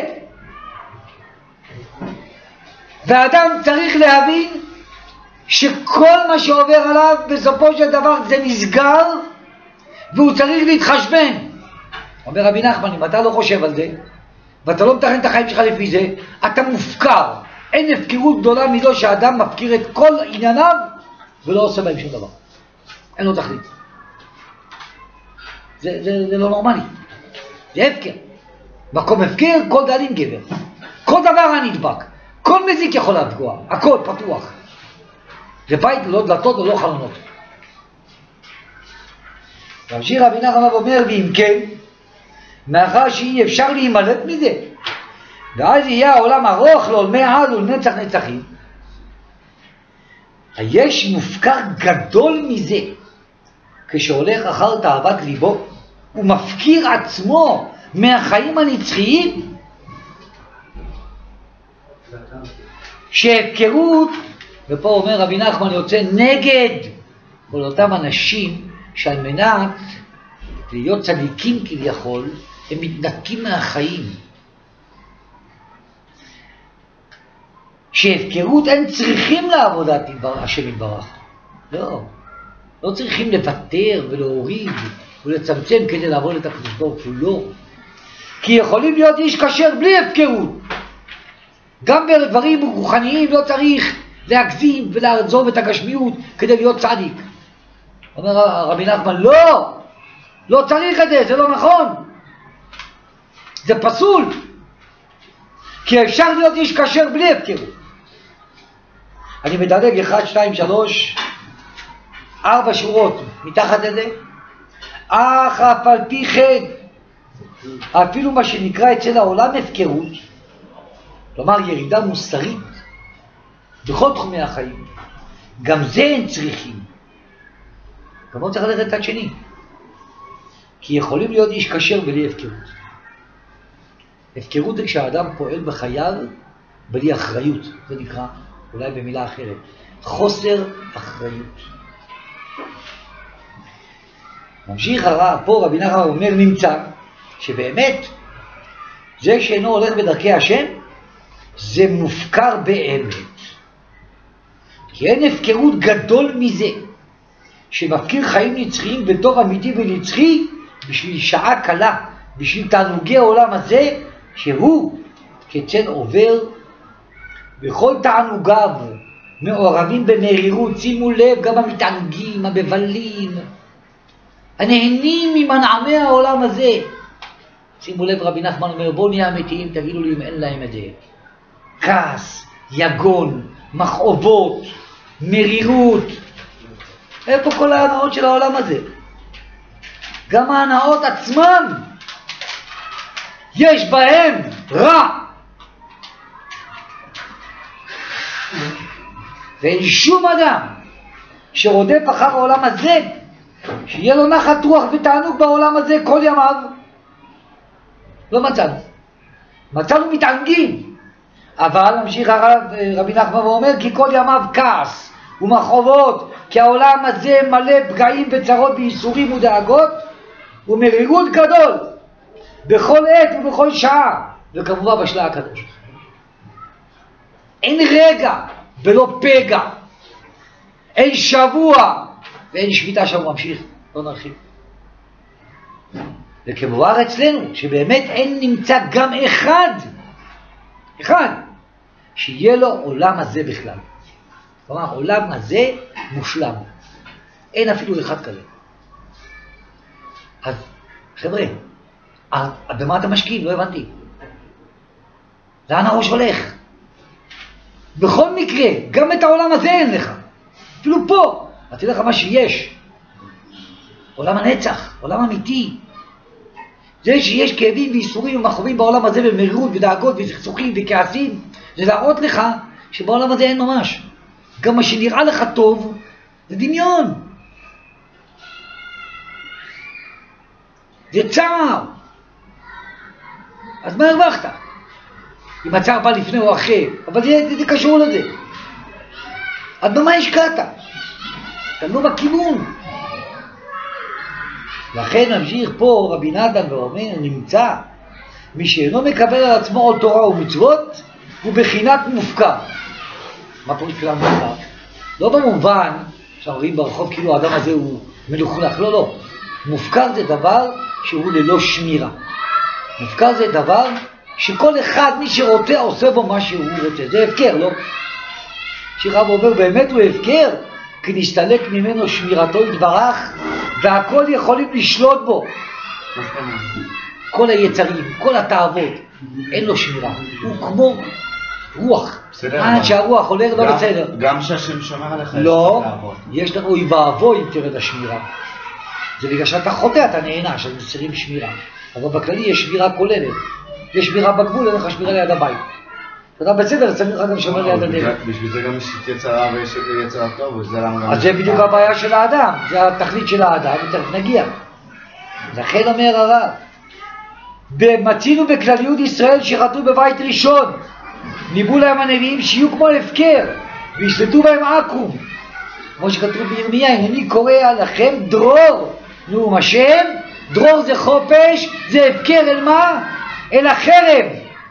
והאדם צריך להבין שכל מה שעובר עליו בסופו של דבר זה נסגר, והוא צריך להתחשבן. אומר רבי נחמן, אם אתה לא חושב על זה ואתה לא מתכן את החיים שלך לפי זה, אתה מופקר. אין הפקרות גדולה מזו שהאדם מפקיר את כל ענייניו ולא עושה בהם שום דבר, אין לו תכלית. זה לא נורמלי, זה הפקר. מקום הפקר, כל דלים גבר, כל דבר הנדבק, כל מזיק יכול לפגוע, הכל פתוח. זה בית ללא דלתות ולא חלונות. ממשיך רבי נחמן ואומר, ואם כן, מאחר שאי אפשר להימלט מזה, ואז יהיה העולם ארוך לעולמי עד ולנצח נצחים, יש מופקר גדול מזה, כשהולך אחר תאוות ליבו, הוא מפקיר עצמו מהחיים הנצחיים, שהפקרות, ופה אומר רבי נחמן יוצא נגד כל אותם אנשים שעל מנת להיות צדיקים כביכול, הם מתנתקים מהחיים. שהפקרות הם צריכים לעבודת השם יתברך. לא צריכים לוותר ולהוריד ולצמצם כדי לעבוד את הקדוש ברוך הוא, לא. כי יכולים להיות איש כשר בלי הפקרות. גם בדברים רוחניים לא צריך להגזים ולעזוב את הגשמיות כדי להיות צדיק. אומר רבי נחמן, לא צריך את זה, זה לא נכון. זה פסול. כי אפשר להיות איש כשר בלי הפקרות. אני מדלג 1, 2, 3, 4 שורות מתחת לזה. אך אף על פי כן, אפילו מה שנקרא אצל העולם הפקרות, כלומר ירידה מוסרית בכל תחומי החיים, גם זה הם צריכים. גם לא צריך ללכת את שני, כי יכולים להיות איש כשר בלי הפקרות. הפקרות זה כשהאדם פועל בחייו בלי אחריות, זה נקרא אולי במילה אחרת, חוסר אחריות. ממשיך הרב, פה רבי נחמן אומר, נמצא שבאמת זה שאינו הולך בדרכי השם זה מופקר באמת, כי אין הפקרות גדול מזה שמפקיר חיים נצחיים בטוב אמיתי ונצחי בשביל שעה קלה, בשביל תענוגי העולם הזה, שהוא כצן עובר וכל תענוגיו מעורבים במרירות. שימו לב, גם המתענגים, המבלים, הנהנים ממנעמי העולם הזה. שימו לב, רבי נחמן אומר, בואו נהיה אמיתיים, תגידו לי אם אין להם את זה. כעס, יגון, מכאובות, מרירות. איפה כל ההנאות של העולם הזה? גם ההנאות עצמם יש בהם רע. ואין שום אדם שרודף אחר העולם הזה שיהיה לו נחת רוח ותענוג בעולם הזה כל ימיו. לא מצאנו. מצאנו מתענגים. אבל ממשיך רבי נחמן ואומר, כי כל ימיו כעס ומכאובות, כי העולם הזה מלא פגעים וצרות וייסורים ודאגות ומרירות גדול בכל עת ובכל שעה, וכמובן בשלה הקדוש. אין רגע ולא פגע אין שבוע ואין שביתה שם, הוא ממשיך, לא נרחיב. וכמובן אצלנו, שבאמת אין נמצא גם אחד, שיהיה לו עולם הזה בכלל. כלומר, עולם הזה מושלם. אין אפילו אחד כזה. אז חבר'ה, במה אתה משקיעים? לא הבנתי. לאן הראש הולך? בכל מקרה, גם את העולם הזה אין לך. אפילו פה, אתה יודע לך מה שיש. עולם הנצח, עולם אמיתי. זה שיש כאבים ואיסורים ומחובים בעולם הזה במרירות ודאגות וסכסוכים וכעסים, זה להראות לך שבעולם הזה אין ממש. גם מה שנראה לך טוב, זה דמיון. זה צער. אז מה הרווחת? אם הצער בא לפני או אחרי, אבל זה קשור לזה. אז במה השקעת? אתה לא בכיוון. לכן ממשיך פה רבי נתן ואומר, נמצא, מי שאינו מקבל על עצמו עוד תורה ומצוות, הוא בחינת מופקר. מה פה נקרא מופקר? לא במובן שאנחנו רואים ברחוב כאילו האדם הזה הוא מלוכלך, לא. מופקר זה דבר שהוא ללא שמירה. מופקר זה דבר שכל אחד מי שרוצה עושה בו מה שהוא רוצה. זה הפקר, לא? שרב אומר באמת הוא הפקר, כי נסתלק ממנו שמירתו יתברך, והכל יכולים לשלוט בו. כל היצרים, כל התאוות, אין לו שמירה. הוא כמו רוח. עד שהרוח עולר לא בסדר. גם שהשם שומר עליך לא, יש לך אוי ואבוי אם תרד השמירה. זה בגלל שאתה חוטא, אתה נהנה, שאתה מסירים שמירה. אבל בכללי יש שמירה כוללת. יש שמירה בגבול, אין לך שמירה ליד הבית. אתה בסדר, צריך לך גם שומר ליד הדרך. בשביל זה גם יש יצרה ויש יצרה טוב, וזה למה... אז זה בדיוק הבעיה של האדם, זה התכלית של האדם, ותכף נגיע. לכן אומר הרב, מצינו בכלליות ישראל שחטאו בבית ראשון, ניבאו להם הנביאים שיהיו כמו הפקר, וישלטו בהם עקום. כמו שכתוב בירמיה, הנני קורא לכם דרור. נו, השם, דרור זה חופש, זה הפקר אל מה? אל החרב.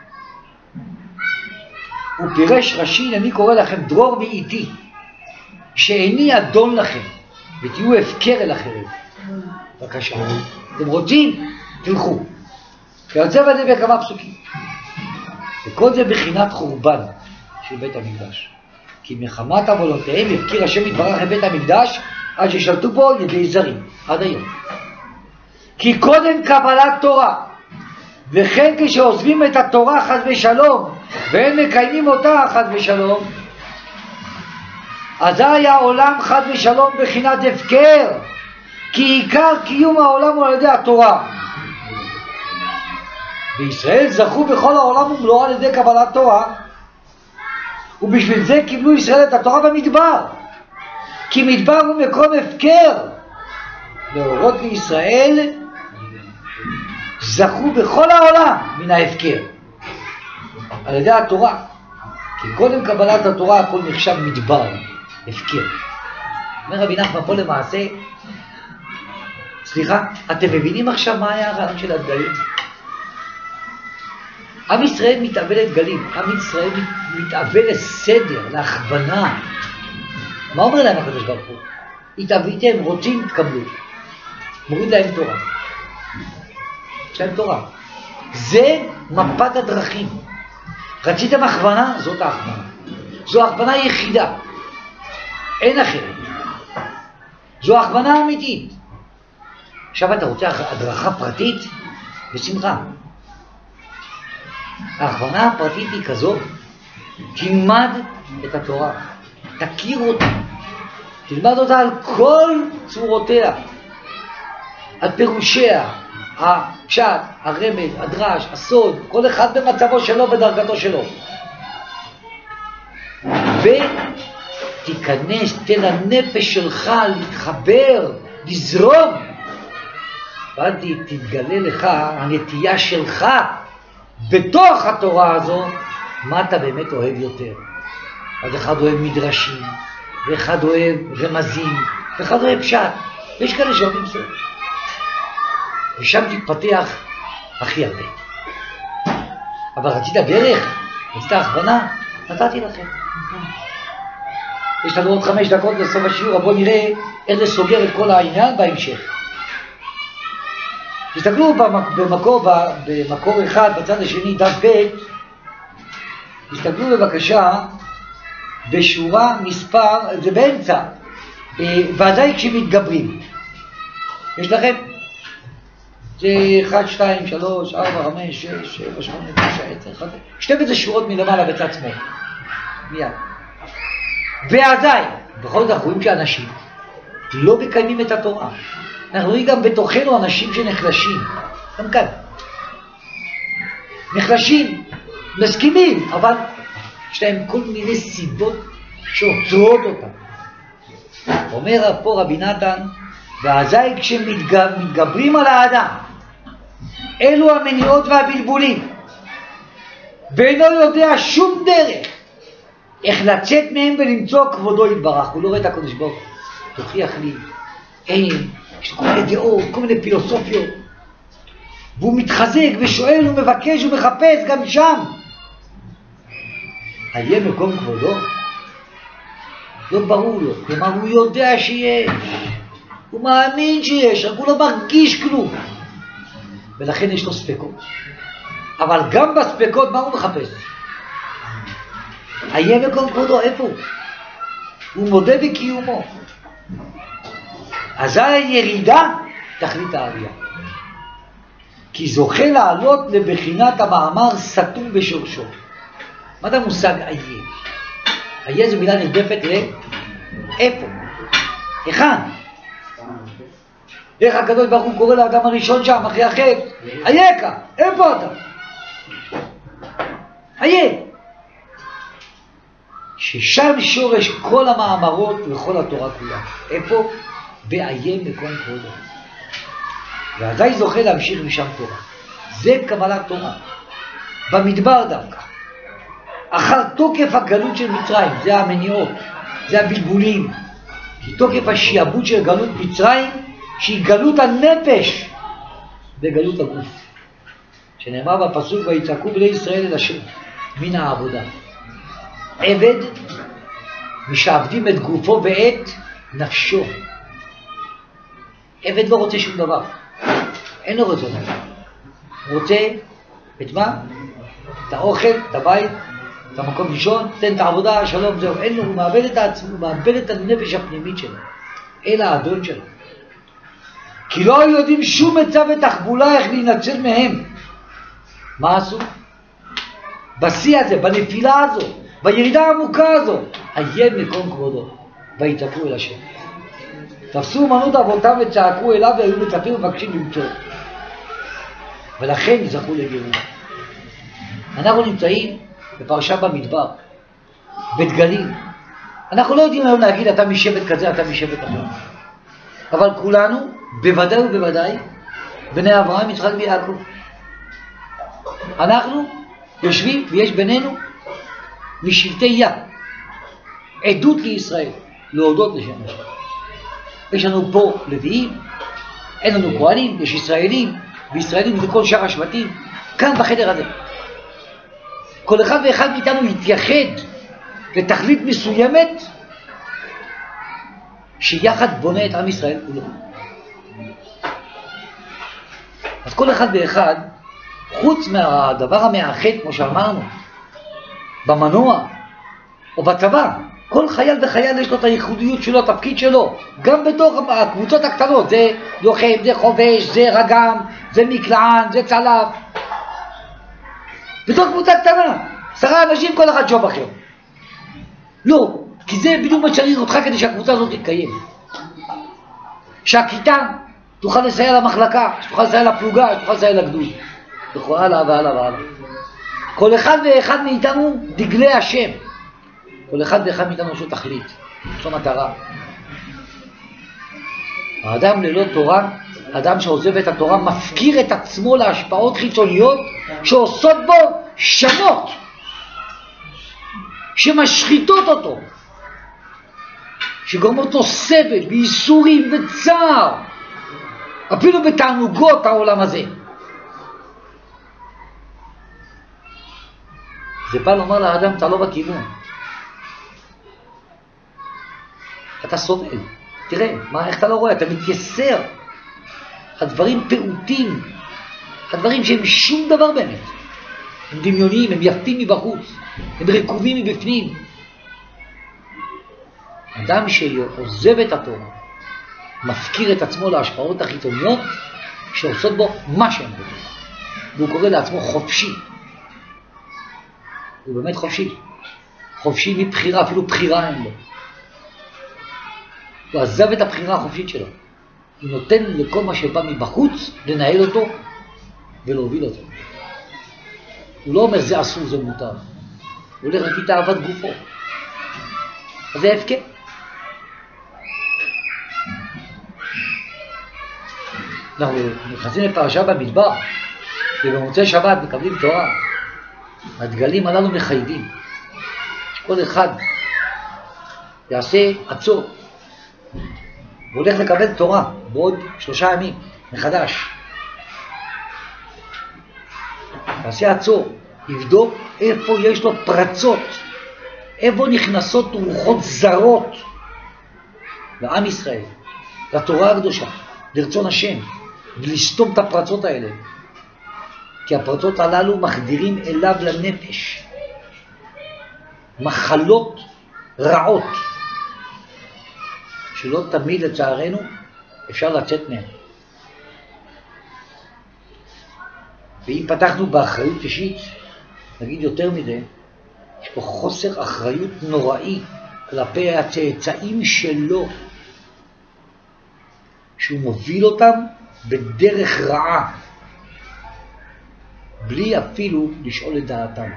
הוא פירש ראשי, אני קורא לכם דרור מאיתי, שאיני אדון לכם, ותהיו הפקר אל החרב. בבקשה, אתם רוצים? תלכו. ויוצא בזה בכמה פסוקים. וכל זה בחינת חורבן של בית המקדש. כי מחמת עוונותיהם הפקיר השם יתברך את בית המקדש, עד ששלטו בו ידי זרים, עד היום. כי קודם קבלת תורה, וכן כשעוזבים את התורה חס ושלום, והם מקיימים אותה חס ושלום, אזי העולם חס ושלום בחינת הפקר, כי עיקר קיום העולם הוא על ידי התורה. וישראל זכו בכל העולם ומלואו על ידי קבלת תורה, ובשביל זה קיבלו ישראל את התורה במדבר, כי מדבר הוא מקום הפקר. להורות לישראל זכו בכל העולם מן ההפקר על ידי התורה, כי קודם קבלת התורה הכל נחשב מדבר, הפקר. אומר רבי נחמן פה למעשה, סליחה, אתם מבינים עכשיו מה היה הרעיון של הדגלים? עם ישראל מתאבל לגלים, עם ישראל מתאבל לסדר, להכוונה. מה אומר להם הקדוש ברוך הוא? התאבלתם, רוצים, תקבלו. מוריד להם תורה. יש להם תורה. זה מפת הדרכים. רציתם הכוונה? זאת ההכוונה. זו הכוונה יחידה. אין אחרת. זו הכוונה אמיתית. עכשיו אתה רוצה הדרכה פרטית? בשמחה. ההכוונה הפרטית היא כזאת, תלמד את התורה, תכיר אותה, תלמד אותה על כל צורותיה, על פירושיה, הפשט, הרמז, הדרש, הסוד, כל אחד במצבו שלו, בדרגתו שלו. ותיכנס, תן לנפש שלך להתחבר, לזרום, ואז תתגלה לך הנטייה שלך, בתוך התורה הזו, מה אתה באמת אוהב יותר. אז אחד אוהב מדרשים, ואחד אוהב רמזים, ואחד אוהב פשט. ויש כאלה שאוהבים סוד. ושם תתפתח הכי הרבה. אבל רצית דרך, רצית הכוונה, נתתי לכם. יש לנו עוד 5 דקות לסוף השיעור, בואו נראה איך זה סוגר את כל העניין בהמשך. תסתכלו במקור אחד, בצד השני, דף ב', תסתכלו בבקשה בשורה מספר, זה באמצע, ואזי כשמתגברים. יש לכם? זה 1, 2, 3, 4, 5, 6, 7, 8, 9, 10, 11, 12 שורות מלמעלה בצד שמאל. מיד. ואזי, בכל זאת אנחנו רואים שאנשים לא מקיימים את התורה. אנחנו רואים גם בתוכנו אנשים שנחלשים. גם כאן. נחלשים, מסכימים, אבל יש להם כל מיני סיבות שעוצרות אותם. אומר פה רבי נתן, ואזי כשמתגברים על האדם, אלו המניעות והבלבולים, ואינו יודע שום דרך איך לצאת מהם ולמצוא כבודו יתברך. הוא לא רואה את הקדוש ברוך הוא. תוכיח לי, אין, יש כל מיני דעות, כל מיני פילוסופיות, והוא מתחזק ושואל ומבקש ומחפש גם שם. היה מקום כבודו? לא ברור לו, כלומר הוא יודע שיש, הוא מאמין שיש, רק הוא לא מרגיש כלום, ולכן יש לו ספקות. אבל גם בספקות מה הוא מחפש? היה מקום כבודו, איפה הוא? הוא מודה בקיומו. אז הירידה תכלית העלייה, כי זוכה לעלות לבחינת המאמר סתום בשורשו. מה זה המושג איה? איה זו מילה נרדפת לאיפה? היכן? איך הקדוש ברוך הוא קורא לאדם הראשון שם אחרי החטא? אייכה, איפה אתה? איה. ששם שורש כל המאמרות וכל התורה כולה. איפה? ואיה מקום כבודו. ועדיין זוכה להמשיך משם תורה. זה קבלת תורה. במדבר דווקא. אחר תוקף הגלות של מצרים, זה המניעות, זה הבלבולים. כי תוקף השיעבוד של גלות מצרים, שהיא גלות הנפש וגלות הגוף. שנאמר בפסוק, ויצעקו בני ישראל אל השם מן העבודה. עבד משעבדים את גופו ואת נפשו. עבד לא רוצה שום דבר. אין לו רצון. הוא רוצה את מה? את האוכל, את הבית, את המקום לישון, תן את העבודה, שלום, זהו. אין לו, הוא מאבד את העצמו, הוא מאבד את הנפש הפנימית שלו. אל האדון שלו. כי לא היו יודעים שום עצה ותחבולה איך להינצל מהם. מה עשו? בשיא הזה, בנפילה הזו, בירידה העמוקה הזו, היה מקום כבודו, ויצעקו אל השם. תפסו אמנות אבותם וצעקו אליו והיו מצפים ומבקשים למצוא. ולכן זכו לגאולה. אנחנו נמצאים בפרשה במדבר, בדגלים. אנחנו לא יודעים היום להגיד אתה משבט כזה, אתה משבט אחר. אבל כולנו, בוודאי ובוודאי, בני אברהם, יצחק ויעקב. אנחנו יושבים ויש בינינו משבטי יא, עדות לישראל, להודות לשם השם. יש לנו פה לוויים, אין לנו כהנים, יש ישראלים, וישראלים זה כל שאר השבטים, כאן בחדר הזה. כל אחד ואחד מאיתנו יתייחד לתכלית מסוימת, שיחד בונה את עם ישראל כולו. אז כל אחד ואחד, חוץ מהדבר המאחד, כמו שאמרנו, במנוע או בצבא, כל חייל וחייל יש לו את הייחודיות שלו, התפקיד שלו, גם בתוך הקבוצות הקטנות, זה לוחם, זה חובש, זה רגם, זה מקלען, זה צלף. בתוך קבוצה קטנה, 10 אנשים, כל אחד ג'וב אחר. לא, כי זה בדיוק מה צריך אותך כדי שהקבוצה הזאת תתקיים. שהכיתה תוכל לסייע למחלקה, שתוכל לסייע לפלוגה, שתוכל לסייע לגדוד. וכל הלאה והלאה והלאה. כל אחד ואחד מאיתנו דגלי השם. כל אחד ואחד מאיתנו יש לו תכלית, יש לו מטרה. האדם ללא תורה, האדם שעוזב את התורה, מפקיר את עצמו להשפעות חיצוניות שעושות בו שמות, שמשחיתות אותו, שגורמות לו סבל וייסורים וצער, אפילו בתענוגות העולם הזה. זה בא לומר לאדם, אתה לא בכיוון. אתה סובל. תראה, איך אתה לא רואה? אתה מתייסר. הדברים פעוטים, הדברים שהם שום דבר באמת. הם דמיוניים, הם יפים מבחוץ, הם רקובים מבפנים. אדם שעוזב את התורה, מפקיר את עצמו להשפעות החיצוניות, שעושות בו מה שהם רוצים. והוא קורא לעצמו חופשי. הוא באמת חופשי. חופשי מבחירה, אפילו בחירה אין לו. הוא עזב את הבחירה החופשית שלו. הוא נותן לכל מה שבא מבחוץ לנהל אותו ולהוביל אותו. הוא לא אומר זה אסור, זה מותר. הוא הולך לפי תאוות גופו. אז זה הפקר. אנחנו נכנסים לפרשה במדבר, ובמוצאי שבת מקבלים תורה. הדגלים הללו מחייבים. כל אחד יעשה עצור. הוא הולך לקבל תורה בעוד 3 ימים, מחדש. יעשה עצור, יבדוק איפה יש לו פרצות, איפה נכנסות רוחות זרות לעם ישראל, לתורה הקדושה, לרצון השם, ולסתום את הפרצות האלה. כי הפרצות הללו מחדירים אליו לנפש מחלות רעות, שלא תמיד לצערנו אפשר לצאת מהן. ואם פתחנו באחריות אישית, נגיד יותר מזה, יש פה חוסר אחריות נוראי כלפי הצאצאים שלו, שהוא מוביל אותם בדרך רעה, בלי אפילו לשאול את דעתם.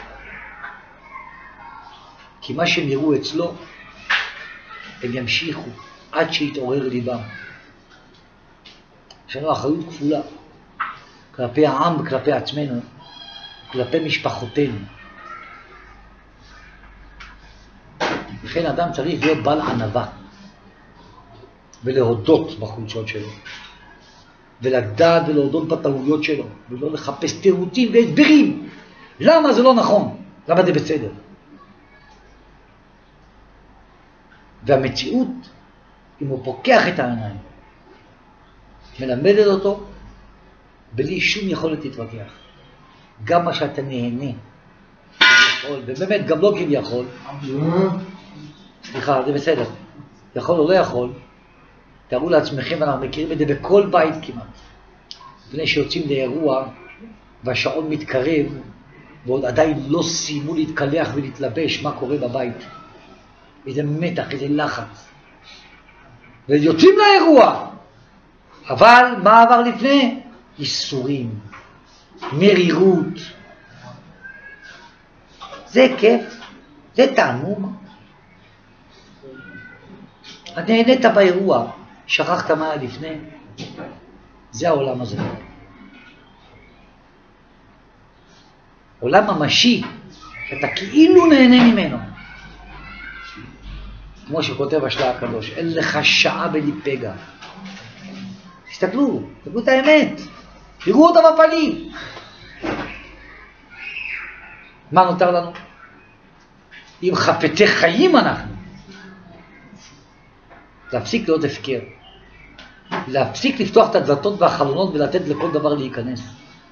כי מה שהם יראו אצלו, הם ימשיכו עד שיתעורר ליבם. יש לנו אחריות כפולה, כלפי העם וכלפי עצמנו, כלפי משפחותינו. לכן אדם צריך להיות בעל ענווה, ולהודות בחולשות שלו, ולדעת ולהודות בטעויות שלו, ולא לחפש תירוצים והסברים. למה זה לא נכון? למה זה בסדר? והמציאות, אם הוא פוקח את העיניים, מלמדת אותו בלי שום יכולת להתווכח. גם מה שאתה נהנה, יכול, ובאמת גם לא כביכול, סליחה, זה בסדר, יכול או לא יכול, תארו לעצמכם, אנחנו מכירים את זה בכל בית כמעט. לפני שיוצאים לאירוע והשעון מתקרב, ועוד עדיין לא סיימו להתקלח ולהתלבש, מה קורה בבית? איזה מתח, איזה לחץ. ויוצאים לאירוע. אבל מה עבר לפני? איסורים, מרירות. זה כיף, זה תענוג. אתה נהנית באירוע, שכחת מה היה לפני. זה העולם הזה. עולם ממשי, שאתה כאילו נהנה ממנו. כמו שכותב השלה הקדוש, אין לך שעה בלי פגע. תסתכלו, תראו את האמת. תראו אותה בפנים. מה נותר לנו? אם חפצי חיים אנחנו, להפסיק להיות הפקר. להפסיק לפתוח את הדלתות והחלונות ולתת לכל דבר להיכנס.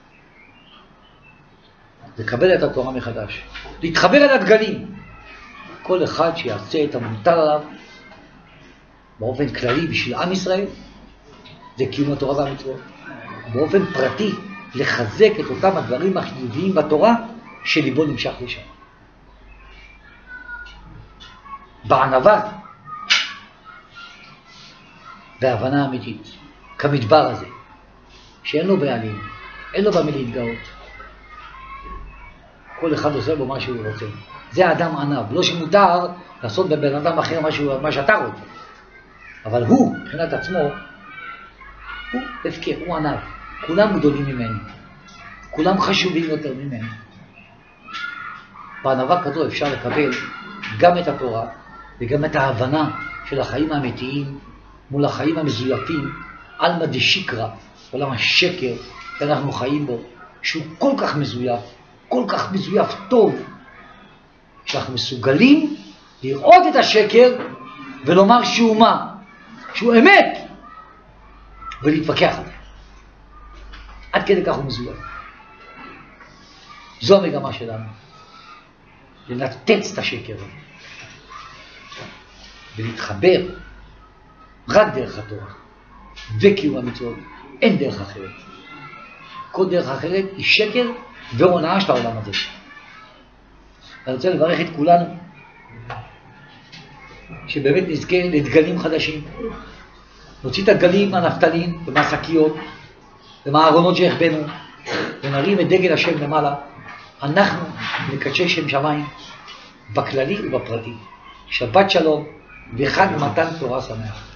לקבל את התורה מחדש. להתחבר אל הדגלים. כל אחד שיעשה את המוטל עליו באופן כללי בשביל עם ישראל, זה קיום התורה והמצוות. באופן פרטי, לחזק את אותם הדברים החיוביים בתורה שליבו נמשך לשם. בענווה, בהבנה אמיתית, כמדבר הזה, שאין לו בעלים, אין לו במה להתגאות. כל אחד עושה בו מה שהוא רוצה. זה האדם ענב, לא שמותר לעשות בבן אדם אחר מה שאתה רוצה. אבל הוא, מבחינת עצמו, הוא הפקר, הוא ענב. כולם גדולים ממנו. כולם חשובים יותר ממנו. בענווה כזו אפשר לקבל גם את התורה וגם את ההבנה של החיים האמיתיים מול החיים המזויפים, אלמא דשיקרא, עולם השקר שאנחנו חיים בו, שהוא כל כך מזויף טוב, שאנחנו מסוגלים לראות את השקר ולומר שהוא מה? שהוא אמת, ולהתווכח עליה. עד כדי כך הוא מזוהה. זו המגמה שלנו. לנתץ את השקר ולהתחבר רק דרך התורה וקיום המצוות. אין דרך אחרת. כל דרך אחרת היא שקר והונאה של העולם הזה. אני רוצה לברך את כולנו שבאמת נזכה לדגלים חדשים. נוציא את הגלים מהנפתלים ומהשקיות ומהארונות שהחבאנו ונרים את דגל השם למעלה. אנחנו נקדשי שם שמיים בכללי ובפרטי. שבת שלום וחג מתן תורה שמח.